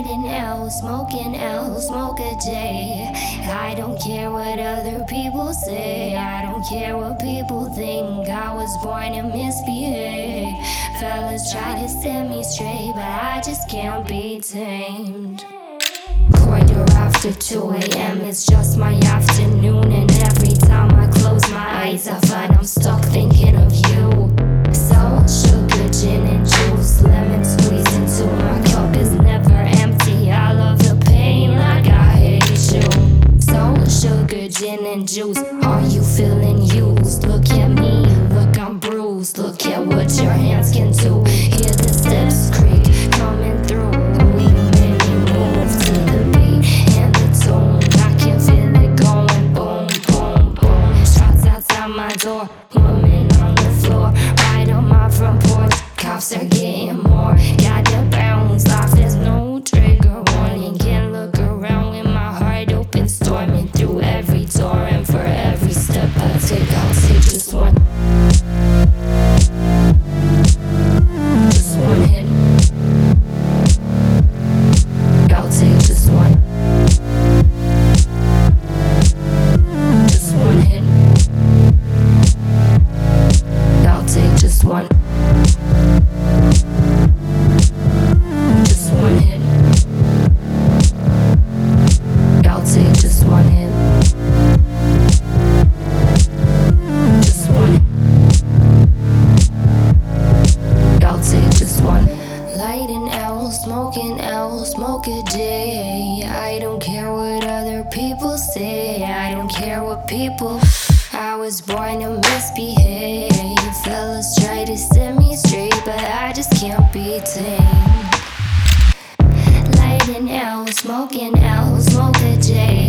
Lighting L, smoking L, smoke a J. I don't care what other people say. I don't care what people think. I was born to misbehave. Fellas try to set me straight, but I just can't be tamed. Quarter after 2 a.m. It's just my afternoon, and every time I close my eyes I find I'm stuck thinking of you. Salt, sugar, gin and juice, lemon squeezed into my cup is never empty. I love the pain like I hate you. Salt, sugar, gin and juice, are you feeling used? Look at me, look I'm bruised. Look at what your hands can do. Hear the steps creak coming through. We made me move to the beat and the tune. I can feel it going boom, boom, boom. Shots outside my door, woman on the floor, right on my front porch. Cops are getting more. Got the bounce off, there's no trigger warning. Can't look around with my heart open, storming through every door. And for every step I take, I'll take just one. Just one hit. I'll take just one. Just one hit. I'll take just one. Just one hit. I'll take just one hit. Just one. I'll take just one. Lighting L, smoking L, smoke a J. I don't care what other people say. I don't care what people. I was born to misbehave. Fellas try to set me straight, but I just can't be tamed. Lighting L, smoking L, smoke a J.